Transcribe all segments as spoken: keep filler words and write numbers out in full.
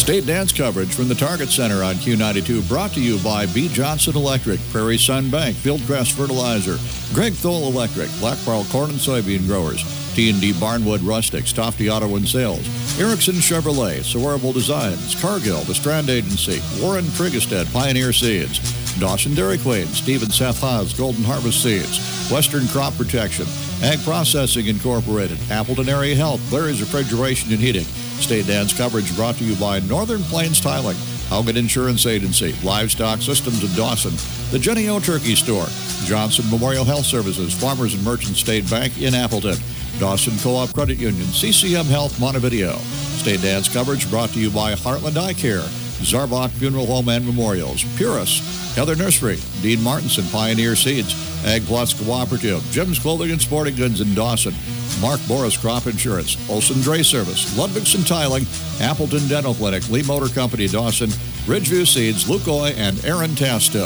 State dance coverage from the Target Center on Q ninety-two, brought to you by B. Johnson Electric, Prairie Sun Bank, Fieldcrest Fertilizer, Greg Thole Electric, Black Pearl Corn and Soybean Growers, T and D Barnwood Rustics, Tofty Auto and Sales, Erickson Chevrolet, Saurable Designs, Cargill, The Strand Agency, Warren Trigestead, Pioneer Seeds, Dawson Dairy Queen, Steve and Seth Haas, Golden Harvest Seeds, Western Crop Protection, Ag Processing Incorporated, Appleton Area Health, Larry's Refrigeration and Heating. State dance coverage brought to you by Northern Plains Tiling, Haugen Insurance Agency, Livestock Systems of Dawson, the Jenny O Turkey Store, Johnson Memorial Health Services, Farmers and Merchant State Bank in Appleton, Dawson Co-op Credit Union, C C M Health Montevideo. State dance coverage brought to you by Heartland Eye Care, Zarbach Funeral Home and Memorials, Purus, Heather Nursery, Dean Martinson, Pioneer Seeds, Ag Plus Cooperative, Jim's Clothing and Sporting Goods in Dawson, Mark Boris Crop Insurance, Olson Dray Service, Ludwigson Tiling, Appleton Dental Clinic, Lee Motor Company Dawson, Ridgeview Seeds, Lukoy, and Aaron Tasto.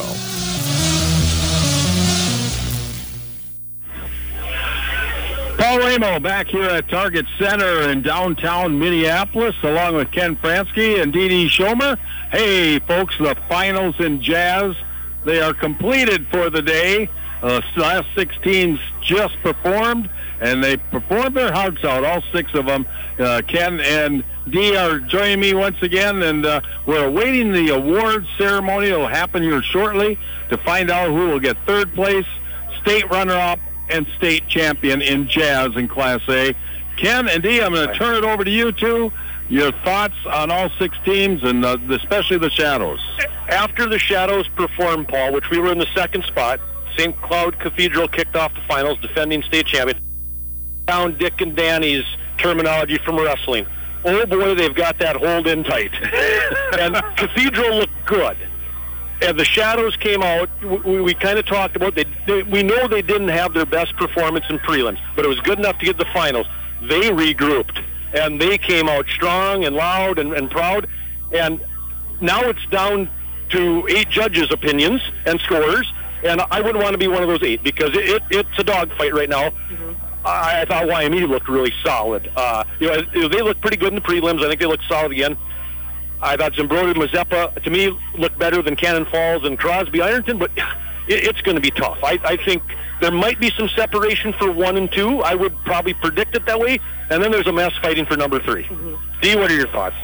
Paul Ramo back here at Target Center in downtown Minneapolis, along with Ken Fransky and Dee Dee Schomer. Hey, folks, the finals in jazz, they are completed for the day. Uh, last six teams just performed, and they performed their hearts out, all six of them. Uh, Ken and Dee are joining me once again, and uh, we're awaiting the awards ceremony. It will happen here shortly to find out who will get third place, state runner-up, and state champion in jazz in Class A. Ken and Dee, I'm going to turn it over to you two. Your thoughts on all six teams, and uh, especially the Shadows. After the Shadows performed, Paul, which we were in the second spot, Saint Cloud Cathedral kicked off the finals, defending state champion. Down Dick and Danny's terminology from wrestling. Oh boy, they've got that hold in tight. And Cathedral looked good. And the Shadows came out. We, we kind of talked about they, they. We know they didn't have their best performance in prelims, but it was good enough to get the finals. They regrouped, and they came out strong and loud and, and proud. And now it's down to eight judges' opinions and scores. And I wouldn't want to be one of those eight because it, it, it's a dogfight right now. Mm-hmm. I, I thought Y M E looked really solid. Uh, you know, they looked pretty good in the prelims. I think they looked solid again. I thought Zimbrodi and Mazeppa, to me, looked better than Cannon Falls and Crosby Ironton, but it, it's going to be tough. I, I think there might be some separation for one and two. I would probably predict it that way. And then there's a mess fighting for number three. Mm-hmm. Dee, what are your thoughts?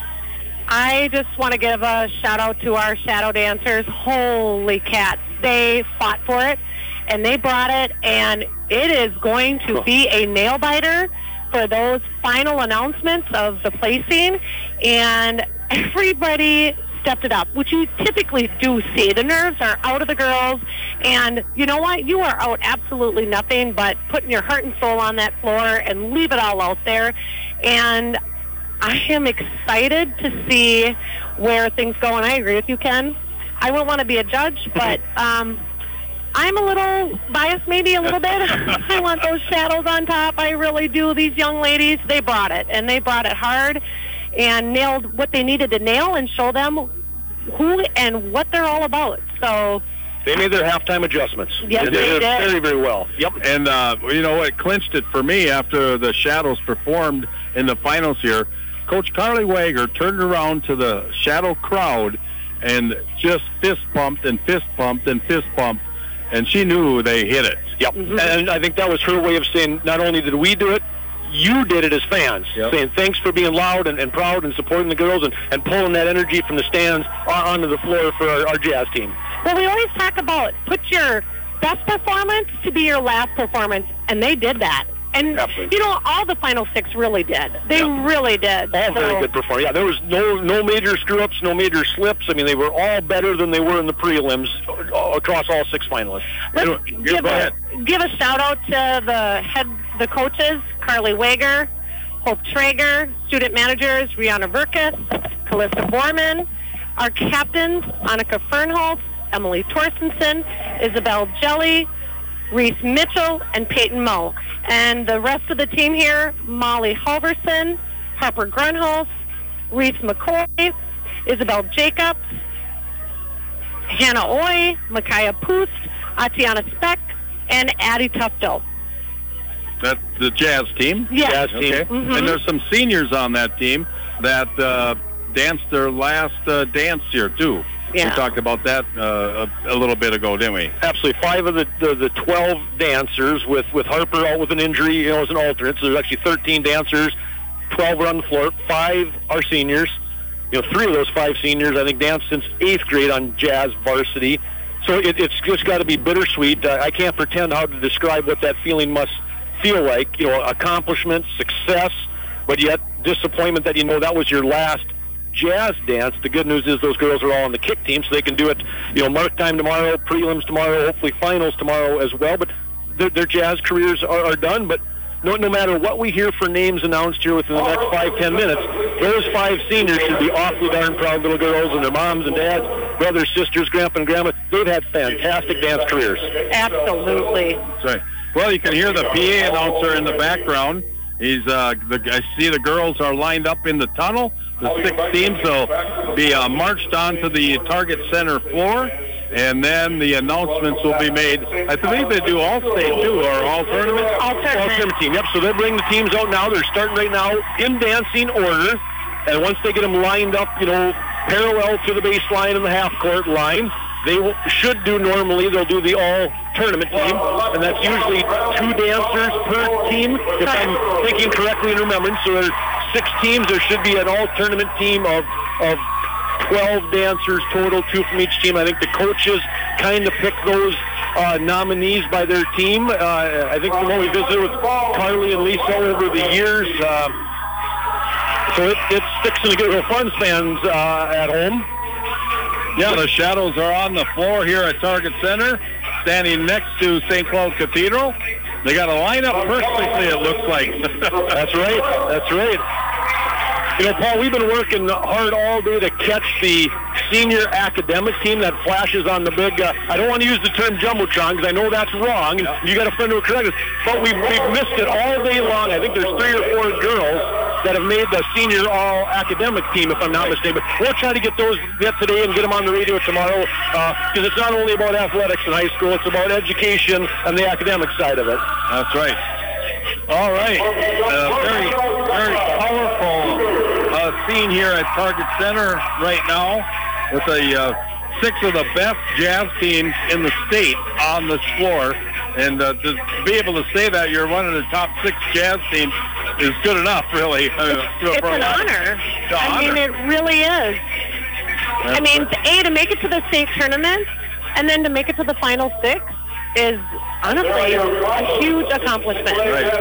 I just want to give a shout-out to our shadow dancers. Holy cats. They fought for it, and they brought it, and it is going to be a nail-biter for those final announcements of the placing, and everybody stepped it up, which you typically do see. The nerves are out of the girls, and you know what? You are out absolutely nothing but putting your heart and soul on that floor and leave it all out there, and I am excited to see where things go, and I agree with you, Ken. I wouldn't want to be a judge, but um, I'm a little biased, maybe a little bit. I want those Shadows on top. I really do. These young ladies, they brought it, and they brought it hard and nailed what they needed to nail and show them who and what they're all about. So they made their halftime adjustments. Yes, they, they did did. it very, very well. Yep, and uh, you know what clinched it for me after the Shadows performed in the finals here? Coach Carly Wager turned around to the Shadow crowd and just fist pumped and fist pumped and fist pumped, and she knew they hit it. Yep, mm-hmm. And I think that was her way of saying, not only did we do it, you did it as fans, yep. Saying thanks for being loud and, and proud and supporting the girls and, and pulling that energy from the stands onto the floor for our, our jazz team. Well, we always talk about put your best performance to be your last performance, and they did that. And, Absolutely. You know, all the final six really did. They yep. really did. All so. very good performance. Yeah, there was no no major screw-ups, no major slips. I mean, they were all better than they were in the prelims across all six finalists. Let's give, give, a, give a shout-out to the head, the coaches, Carly Wager, Hope Traeger, student managers, Rihanna Verkus, Callista Borman, our captains, Annika Fernholz, Emily Torstensen, Isabel Jelly, Reese Mitchell, and Peyton Moe. And the rest of the team here, Molly Halverson, Harper Grunholz, Reese McCoy, Isabel Jacobs, Hannah Oy, Micaiah Poost, Atiana Speck, and Addie Tufto. That's the jazz team? Yes. Jazz team. Okay. Mm-hmm. And there's some seniors on that team that uh, danced their last uh, dance here, too. Yeah. We talked about that uh, a, a little bit ago, didn't we? Absolutely. Five of the, the, the twelve dancers with, with Harper out with an injury, you know, as an alternate. So there's actually thirteen dancers, twelve are on the floor. Five are seniors. You know, three of those five seniors, I think, danced since eighth grade on Jazz varsity. So it, it's just got to be bittersweet. Uh, I can't pretend how to describe what that feeling must feel like. You know, accomplishment, success, but yet disappointment that, you know, that was your last Jazz dance. The good news is those girls are all on the kick team, so they can do it, you know, mark time tomorrow, prelims tomorrow, hopefully finals tomorrow as well. But their, their Jazz careers are, are done. But no, no matter what we hear for names announced here within the next five, ten minutes, those five seniors should be awfully darn proud little girls, and their moms and dads, brothers, sisters, grandpa and grandma. They've had fantastic dance careers. Absolutely. That's right. Well, you can hear the P A announcer in the background. He's uh, the, I see the girls are lined up in the tunnel. The six teams will be uh, marched onto the Target Center floor, and then the announcements will be made. I believe they do all state too, or all tournament? All tournament. All tournament team, yep. So they bring the teams out now. They're starting right now in dancing order, and once they get them lined up, you know, parallel to the baseline and the half-court line, they will, should do normally, they'll do the all-tournament team, and that's usually two dancers per team, if I'm thinking correctly and remembering. So there's six teams. There should be an all-tournament team of, of twelve dancers total, two from each team. I think the coaches kind of pick those uh, nominees by their team. Uh, I think from what we visited with Carly and Lisa over the years, uh, so it, it's fixing to get real fun, fans uh, at home. Yeah, the Shadows are on the floor here at Target Center, standing next to Saint Cloud Cathedral. They got a lineup perfectly, it looks like. That's right. That's right. You know, Paul, we've been working hard all day to catch the senior academic team that flashes on the big, uh, I don't want to use the term Jumbotron because I know that's wrong. Yeah. You got a friend who will correct us. But we've, we've missed it all day long. I think there's three or four girls that have made the senior all-academic team, if I'm not mistaken. But we'll try to get those get today and get them on the radio tomorrow because uh, it's not only about athletics in high school, it's about education and the academic side of it. That's right. All right. Uh, very, very powerful uh, scene here at Target Center right now with a uh, six of the best Jazz teams in the state on this floor. And uh, to be able to say that you're one of the top six Jazz teams is good enough, really. I mean, it's an honor. I honor. mean, it really is. That's I mean, right. A, to make it to the state tournament, and then to make it to the final six is honestly a huge accomplishment. Right.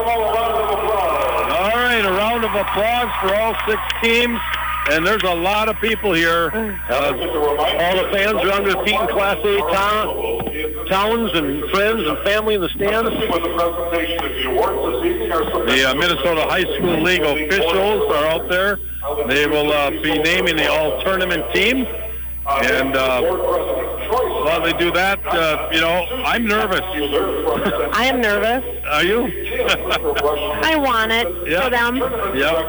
All right, a round of applause for all six teams. And there's a lot of people here. Uh, all the fans are on their feet in Class A town, towns and friends and family in the stands. The uh, Minnesota High School League officials are out there. They will uh, be naming the all-tournament team. And uh, while they do that, uh, you know, I'm nervous. I am nervous. Are you? I want it Yep. for them. Yep.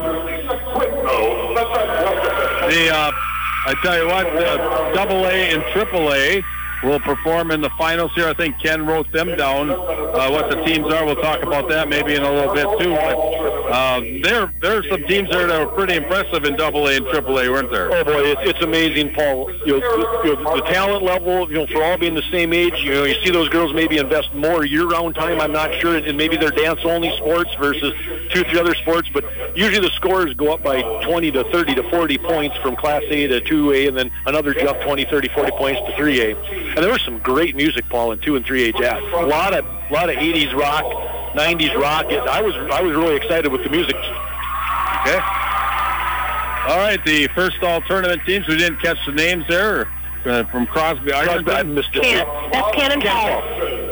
The, uh, I tell you what, uh, Double A and Triple A will perform in the finals here. I think Ken wrote them down, uh, what the teams are. We'll talk about that maybe in a little bit, too. But uh, there, there are some teams there that were pretty impressive in Double A and Triple A, weren't there? Oh, boy, it's, it's amazing, Paul. You know, you know, the talent level, you know, for all being the same age, you know, you see those girls maybe invest more year-round time, I'm not sure, and maybe they're dance-only sports versus two, three other sports, but usually the scores go up by twenty to thirty to forty points from Class A to two A, and then another jump twenty, thirty, forty points to three A. And there was some great music, Paul, in two and three A jazz. A lot of, lot of eighties rock, nineties rock. It, I was, I was really excited with the music. Okay. All right, the first all-tournament teams. We didn't catch the names there uh, from Crosby Ironton. I missed it. Can, that's Cannon Paul.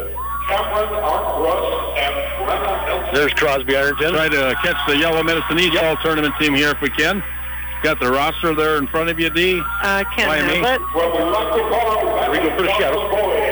There's Crosby Ironton. Try to catch the Yellow Medicine East Yep. all-tournament team here if we can. Got the roster there in front of you, D. Uh, can't Why me? have it. Here we go for the Shadows.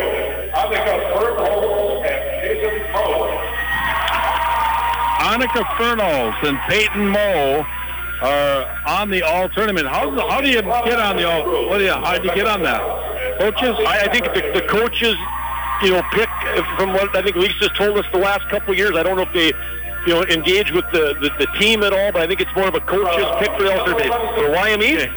Annika Fernals and Peyton Moe are on the all-tournament. How, how do you get on the all? What do you? How do you get on that? Coaches? I, I think the, the coaches, you know, pick from what I think Lisa's told us the last couple of years. I don't know if they you know, engage with the, the, the team at all, but I think it's more of a coach's pick for the Ulster Base. For Y M E? Okay.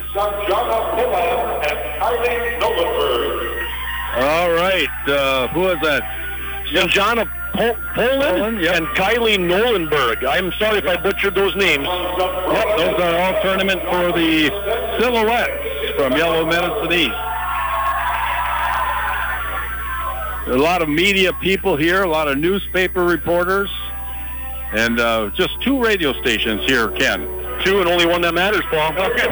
All right. Uh, who is that? Sanjana Pol- Poland, Poland, yep. and Kylie Nolenberg. I'm sorry if I butchered those names. Yep, those are all tournament for the Silhouettes from Yellow Medicine East. A lot of media people here, a lot of newspaper reporters, and uh, just two radio stations here, Ken. Two and only one that matters, Paul. Okay.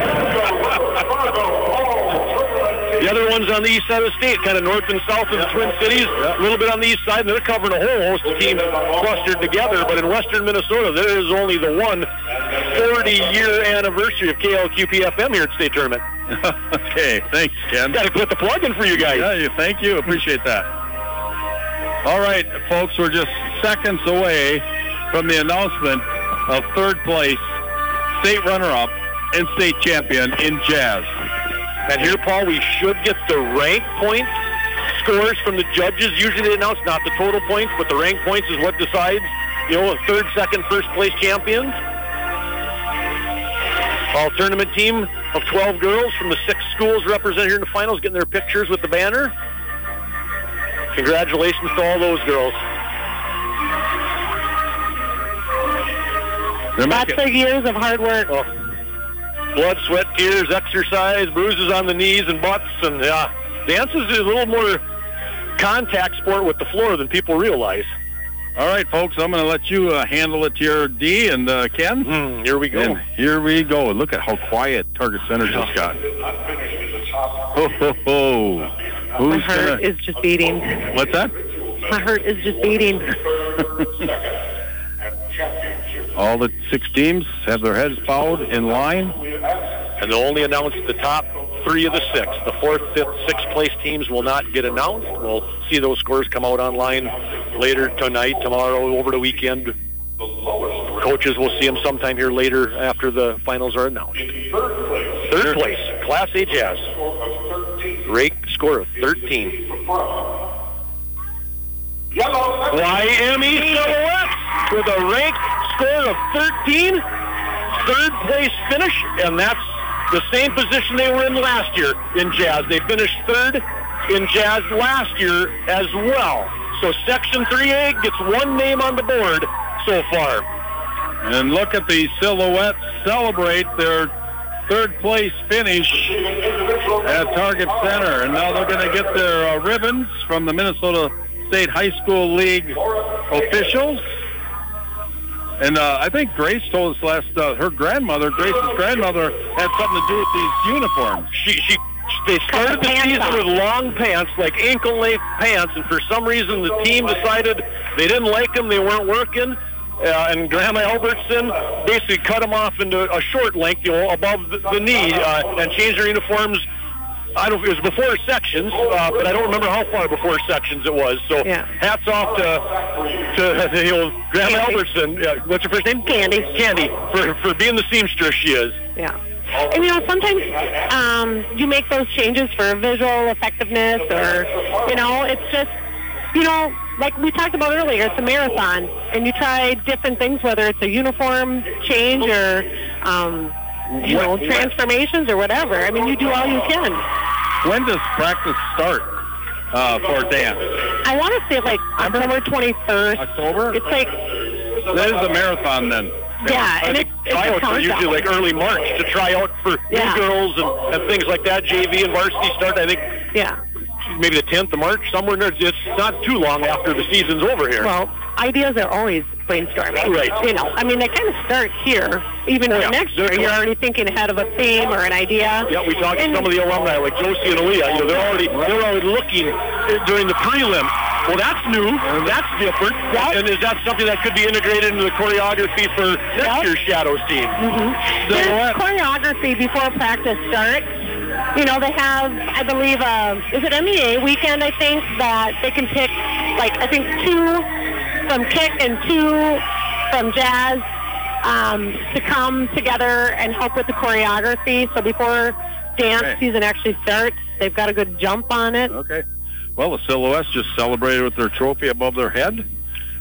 The other one's on the east side of the state, kind of north and south of the Twin Cities. A little bit on the east side, and they're covering a whole host of teams clustered together. But in western Minnesota, there is only the one forty-year anniversary of K L Q P F M here at State Tournament. Okay, thanks, Ken. Got to put the plug in for you guys. Yeah, thank you. Appreciate that. All right, folks, we're just seconds away from the announcement of third place, state runner-up, and state champion in jazz. And here, Paul, we should get the rank point scores from the judges. Usually they announce not the total points, but the rank points is what decides, you know, third, second, first place champions. All tournament team of twelve girls from the six schools represented here in the finals getting their pictures with the banner. Congratulations to all those girls. Lots of years of hard work. Oh. Blood, sweat, tears, exercise, bruises on the knees and butts, and yeah, dance is a little more contact sport with the floor than people realize. All right, folks, I'm going to let you uh, handle it here, D and uh, Ken. Mm, here we go. And here we go. Look at how quiet Target Center just got. Ho, ho, ho. Who's My heart gonna... is just beating. What's that? My heart is just beating. All the six teams have their heads bowed in line. And they'll only announce the top three of the six. The fourth, fifth, sixth place teams will not get announced. We'll see those scores come out online later tonight, tomorrow, over the weekend. Coaches will see them sometime here later after the finals are announced. Third place, Class A Jazz. Rake score of thirteen. Y M E Silhouettes with a rank score of thirteen. Third place finish, and that's the same position they were in last year in Jazz. They finished third in Jazz last year as well. So Section three A gets one name on the board so far. And look at the Silhouettes celebrate their third place finish at Target Center. And now they're going to get their uh, ribbons from the Minnesota State High School League officials. And uh, I think Grace told us last, uh, her grandmother, Grace's grandmother, had something to do with these uniforms. She, she, they started the season with long pants, like ankle-length pants, and for some reason the team decided they didn't like them, they weren't working, uh, and Grandma Albertson basically cut them off into a short length, you know, above the, the knee, uh, and changed their uniforms. I don't know if it was before sections, uh, but I don't remember how far before sections it was. So yeah. Hats off to, to you know, Grandma Albertson. Uh, what's her first name? Candy. Candy, for, for being the seamstress she is. Yeah. And, you know, sometimes um, you make those changes for visual effectiveness or, you know, it's just, you know, like we talked about earlier, it's a marathon, and you try different things, whether it's a uniform change or, um, you know, transformations or whatever. I mean, you do all you can. When does practice start uh, for dance? I want to say like October twenty-first. October? It's like... That is a marathon then. Yeah, I and think it's, it's tryouts a are usually like early March to try out for Yeah. new girls and, and things like that. J V and varsity start, I think, Yeah. maybe the tenth of March, somewhere in there. It's not too long after the season's over here. Well, ideas are always brainstorming. Right. You know, I mean, they kind of start here. Even Yeah. next year, you're already thinking ahead of a theme or an idea. Yeah, we talked And- to some of the alumni, like Josie and Aaliyah. You know, they're already they're already looking during the prelim. Well, that's new. That's different. Yep. And is that something that could be integrated into the choreography for next Yep. year's Shadows team? Mm-hmm. There's choreography before practice starts. You know, they have, I believe, uh, is it M E A weekend, I think, that they can pick, like, I think two from kick and two from jazz um, to come together and help with the choreography. So before dance Okay. season actually starts, they've got a good jump on it. Okay. Well, the Silhouettes just celebrated with their trophy above their head.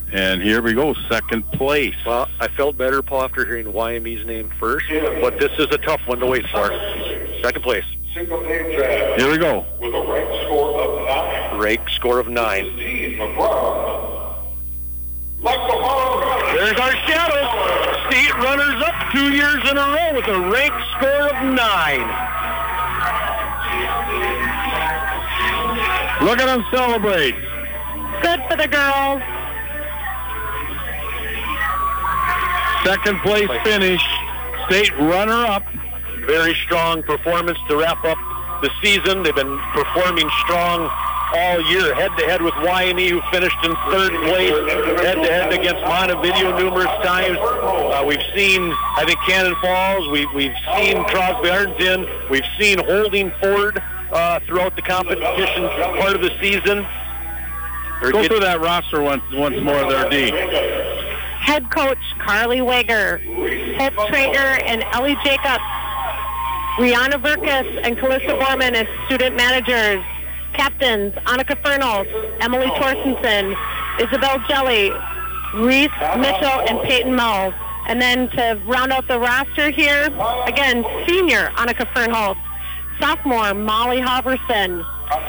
And here we go, second place. Well, I felt better, Paul, after hearing Y M E's name first, but this is a tough one to wait for. Second place. Single name Jazz. Here we go. With a rank score of nine. Rank score of nine. Team McGraw. Like the Harlem. There's our Shadows. State runners up two years in a row with a rank score of nine. Look at them celebrate. Good for the girls. Second place finish. State runner-up. Very strong performance to wrap up the season. They've been performing strong all year, head-to-head with Y M E, who finished in third place, head-to-head against Montevideo numerous times. Uh, we've seen, I think, Cannon Falls. We, we've seen Crosby Arlington. We've seen Holding Ford uh, throughout the competition part of the season. Go Get, through that roster once, once more there, D. Head coach Carly Wager, Hope Traeger and Ellie Jacobs, Rihanna Verkus and Calissa Borman as student managers, captains Annika Fernals, Emily Torstensen, Isabel Jelly, Reese Mitchell, and Peyton Moe. And then to round out the roster here, again, senior Annika Fernholz, sophomore Molly Hoverson,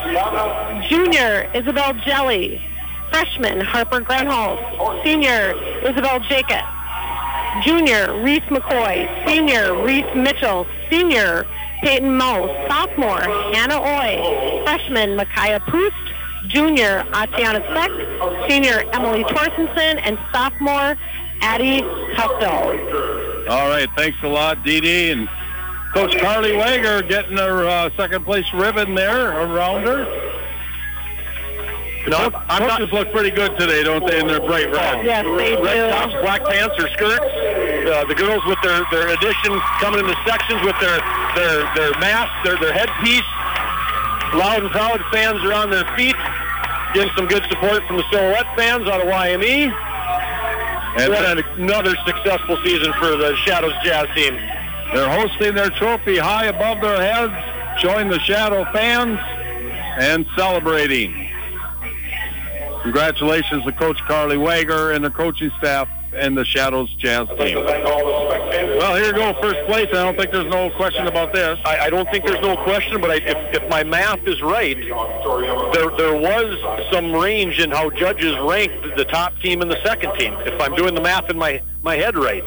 junior Isabel Jelly, freshman Harper Grenholz, senior Isabel Jacob, junior Reese McCoy, senior Reese Mitchell, senior Peyton Moe, sophomore Hannah Oy, freshman Micaiah Poost, junior Atiana Speck, senior Emily Torstensen, and sophomore Addie Tufto. All right, thanks a lot, Dee Dee. And Coach Carly Wager getting her uh, second place ribbon there around her. No, I'm not. Coaches look pretty good today, don't they, in their bright red? Yes, they do. Red tops, black pants, or skirts. Uh, the girls with their, their addition coming into sections with their their their mask, their their headpiece. Loud and proud fans are on their feet, getting some good support from the Silhouette fans out of Y M E. And what another successful season for the Shadows Jazz team. They're hosting their trophy high above their heads, showing the Shadow fans and celebrating. Congratulations to Coach Carly Wager and the coaching staff and the Shadows Jazz team. Well, here you go, first place. I don't think there's no question about this. I, I don't think there's no question, but I, if, if my math is right, there there was some range in how judges ranked the top team and the second team, if I'm doing the math in my, my head right.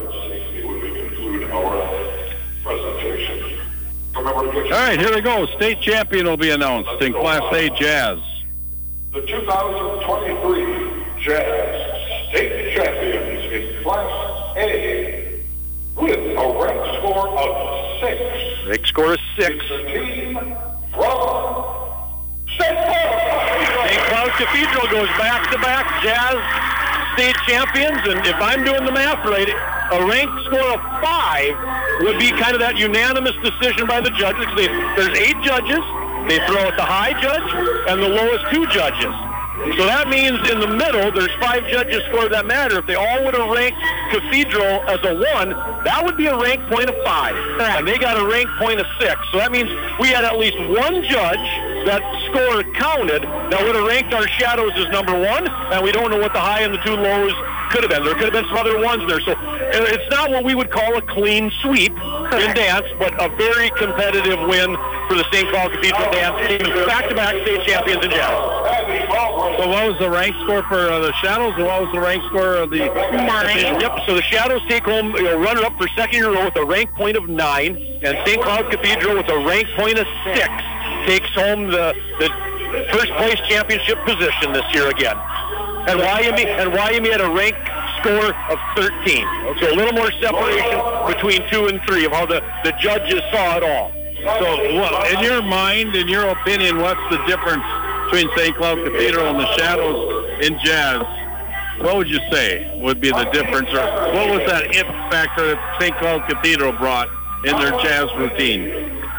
All right, here we go. State champion will be announced in Class A Jazz. The two thousand twenty-three Jazz State Champions in Class A with a rank score of six. Rank score is six. It's the team from Saint Cloud. Saint Cloud Cathedral goes back-to-back Jazz State champions, and if I'm doing the math right, a rank score of five would be kind of that unanimous decision by the judges. They, there's eight judges. They throw out the high judge and the lowest two judges. So that means in the middle, there's five judges score that matter. If they all would have ranked Cathedral as a one, that would be a rank point of five. Correct. And they got a rank point of six. So that means we had at least one judge that score counted that would have ranked our Shadows as number one, and we don't know what the high and the two lows could have been. There could have been some other ones there. So it's not what we would call a clean sweep in dance, but a very competitive win for the Saint Cloud Cathedral dance team, back-to-back state champions in jazz. So what was the rank score for uh, the Shadows, and what was the rank score of the... Nine. Yep, so the Shadows take home, you know, runner-up for second year in a row with a rank point of nine, and Saint Cloud Cathedral with a rank point of six takes home the, the first-place championship position this year again. And Y M E, and Y M E had a rank score of thirteen. So a little more separation between two and three of how the, the judges saw it all. So, well, in your mind, in your opinion, what's the difference between Saint Cloud Cathedral and the Shadows in jazz? What would you say would be the difference, or what was that it factor that Saint Cloud Cathedral brought in their jazz routine?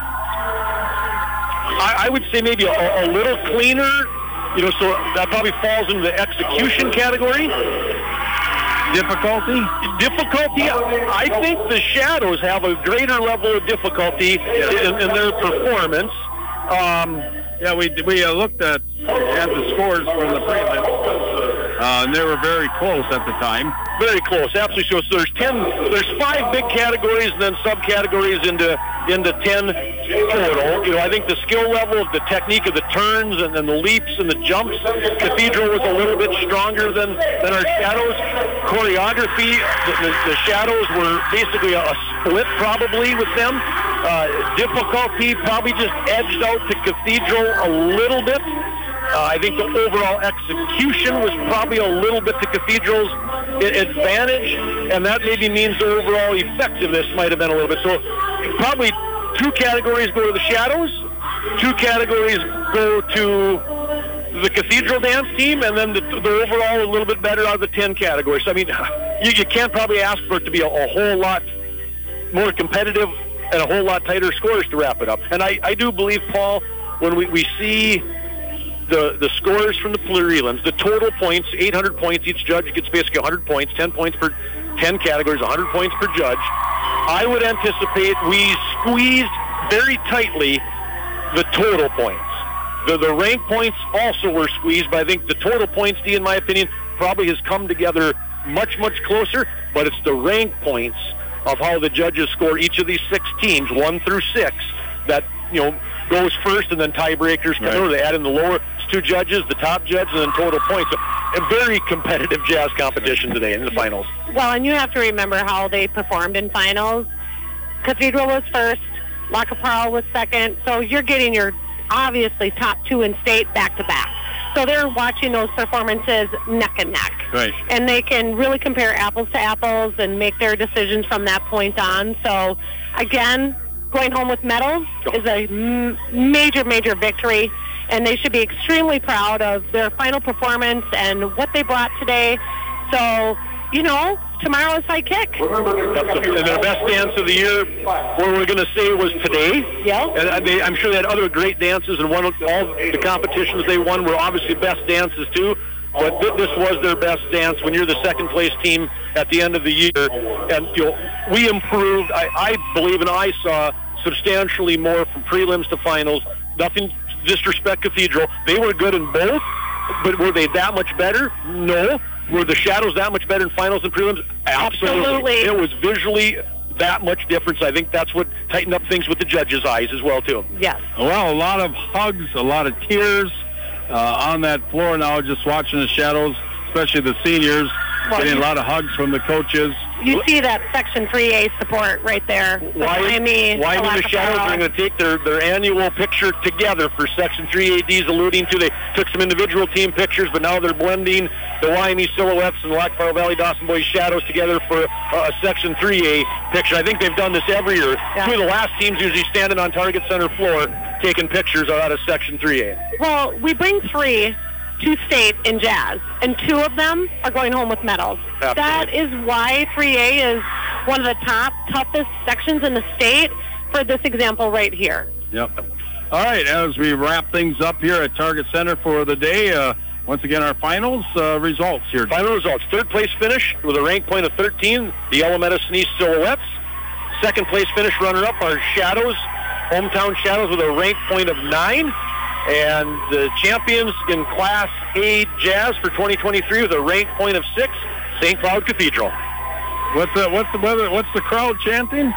I, I would say maybe a, a little cleaner, you know, so that probably falls into the execution category. Difficulty? Difficulty, I think the Shadows have a greater level of difficulty in, in their performance. Um, Yeah, we we uh, looked at, at the scores from the prelim. uh, and they were very close at the time. Very close, absolutely. So, so there's ten, there's five big categories and then subcategories into into ten total. You know, I think the skill level, the technique of the turns and then the leaps and the jumps, Cathedral was a little bit stronger than, than our Shadows. Choreography, the, the, the Shadows were basically a, a split probably with them. Uh, difficulty probably just edged out to Cathedral a little bit. Uh, I think the overall execution was probably a little bit to Cathedral's advantage, and that maybe means the overall effectiveness might have been a little bit. So probably two categories go to the Shadows, two categories go to the Cathedral dance team, and then the, the overall a little bit better out of the ten categories. So, I mean, you, you can't probably ask for it to be a, a whole lot more competitive and a whole lot tighter scores to wrap it up. And I, I do believe, Paul, when we, we see the the scores from the prelims, the total points, eight hundred points, each judge gets basically one hundred points, ten points per ten categories, one hundred points per judge. I would anticipate we squeezed very tightly the total points. The, the rank points also were squeezed, but I think the total points, D, in my opinion, probably has come together much, much closer, but it's the rank points of how the judges score each of these six teams, one through six, that, you know, goes first, and then tiebreakers come over. They add in the lower two judges, the top judge, and then total points. So a very competitive jazz competition today in the finals. Well, and you have to remember how they performed in finals. Cathedral was first, La Capral was second, so you're getting your obviously top two in state back-to-back. So they're watching those performances neck and neck. Right. And they can really compare apples to apples and make their decisions from that point on. So, again, going home with medals is a m- major, major victory, and they should be extremely proud of their final performance and what they brought today. So, you know, tomorrow is high kick. And their best dance of the year, what we're going to say, was today. Yeah. And they, I'm sure they had other great dances, and one of all the competitions they won were obviously best dances too. But th- this was their best dance when you're the second place team at the end of the year. And, you know, we improved. I, I believe and I saw substantially more from prelims to finals. Nothing disrespect Cathedral. They were good in both, but were they that much better? No. Were the Shadows that much better in finals and prelims? Absolutely. Absolutely. It was visually that much difference. I think that's what tightened up things with the judges' eyes as well, too. Yes. Well, a lot of hugs, a lot of tears uh, on that floor now, just watching the Shadows, especially the seniors, well, getting a lot of hugs from the coaches. You see that Section three A support right there. Why, Miami, why the Shadows are going to take their, their annual picture together for Section three A Ds, alluding to they took some individual team pictures, but now they're blending the Wyoming Silhouettes and Lac Qui Valley Dawson Boys Shadows together for a Section three A picture. I think they've done this every year. Yeah. Two of the last teams usually standing on Target Center floor taking pictures out of Section three A. Well, we bring three to state in jazz, and two of them are going home with medals. Absolutely. That is why three A is one of the top, toughest sections in the state for this example right here. Yep. All right, as we wrap things up here at Target Center for the day, uh, once again, our finals uh, results here. Final results. Third place finish with a rank point of thirteen, the Alameda Sneeze Silhouettes. Second place finish runner-up, our Shadows, hometown Shadows, with a rank point of nine. And the champions in Class A Jazz for twenty twenty-three with a rank point of six, Saint Cloud Cathedral. What's the what's the weather, what's the crowd chanting?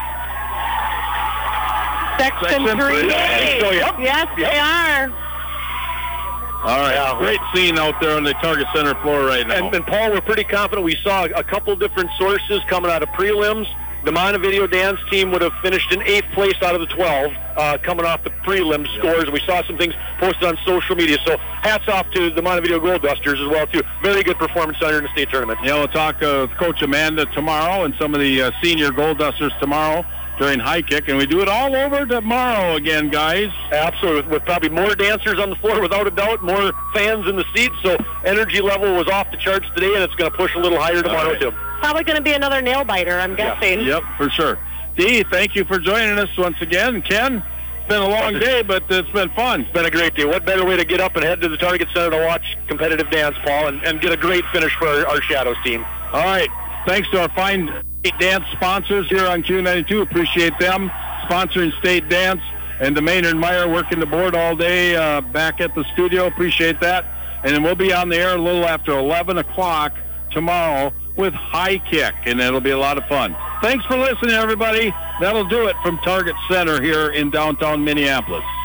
Section, Section three A. So, yep. Yes, yep. They are. All right, yeah, great scene out there on the Target Center floor right now. And, and Paul, we're pretty confident. We saw a couple different sources coming out of prelims. The Montevideo dance team would have finished in eighth place out of the twelve, uh, coming off the prelim scores. We saw some things posted on social media. So hats off to the Montevideo Gold Dusters as well, too. Very good performance out here in the state tournament. Yeah, we'll talk uh, with Coach Amanda tomorrow and some of the uh, senior Gold Dusters tomorrow during high kick. And we do it all over tomorrow again, guys. Absolutely. With probably more dancers on the floor, without a doubt, more fans in the seats. So energy level was off the charts today, and it's going to push a little higher tomorrow, right, too. Probably going to be another nail biter, I'm guessing. Yeah. Yep, for sure. Dee, thank you for joining us once again. Ken, it's been a long day, but it's been fun. It's been a great day. What better way to get up and head to the Target Center to watch competitive dance, Paul, and, and get a great finish for our, our Shadows team. All right. Thanks to our fine state dance sponsors here on Q ninety-two. Appreciate them sponsoring state dance, and the Maynard Meyer working the board all day uh, back at the studio. Appreciate that. And then we'll be on the air a little after eleven o'clock tomorrow with High Kick, and it'll be a lot of fun. Thanks for listening, everybody. That'll do it from Target Center here in downtown Minneapolis.